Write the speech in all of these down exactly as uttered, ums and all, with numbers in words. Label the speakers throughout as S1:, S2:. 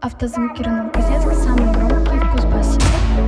S1: Автозвуки Рено Козецк, самый громкий в Кузбассе.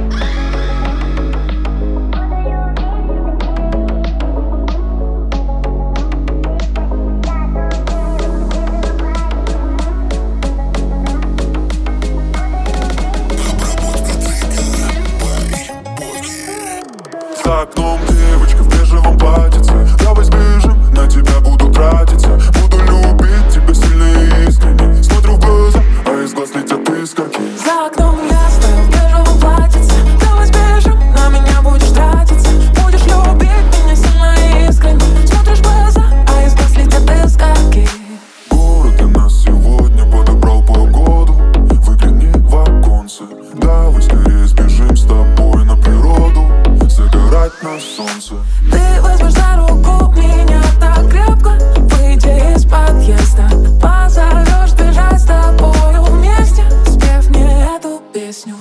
S2: За окном девочка в бежевом платьице. Давай сбежим, на тебя буду тратиться. Буду любить тебя сильно и искренне. Смотрю в глаза, а из глаз летят искорки.
S3: За окном я стою в бежевом платьице. Давай сбежим, на меня будешь тратиться. Будешь любить меня сильно и искренне. Смотришь в глаза, а из глаз летят искорки.
S2: Город для нас сегодня подобрал погоду. Выгляни в оконце. Давай скорее сбежим с тобой на природу. Загорать на солнце.
S3: Ты возьмешь за руку меня так крепко. Выйди из подъезда, позовешь бежать с тобою вместе. Спев мне эту песню.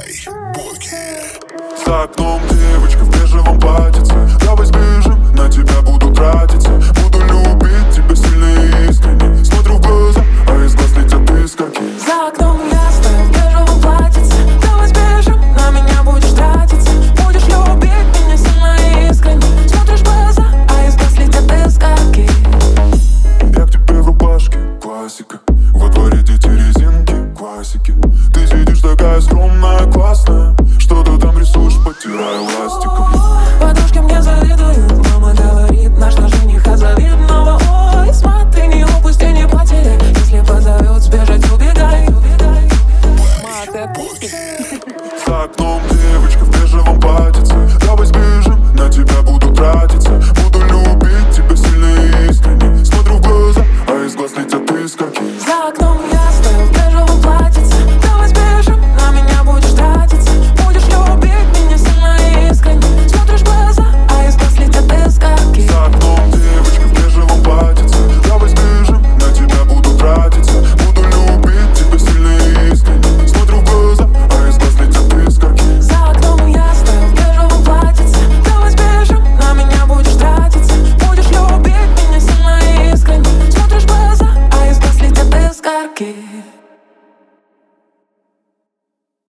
S2: За окном девочка в бежевом платьице. Давай сбежим, на тебя буду тратиться. Буду любить тебя сильно и искренне. Смотрю в глаза, а из глаз летят искорки.
S3: За окном я стою в бежевом платьице. Давай сбежим, на меня будешь тратиться. Будешь любить меня сильно и искренне. Смотришь в глаза, а из глаз летят искорки.
S2: Я к тебе в рубашке, классика. Во дворе дети резинки, классики. Ты сидишь такая скромная.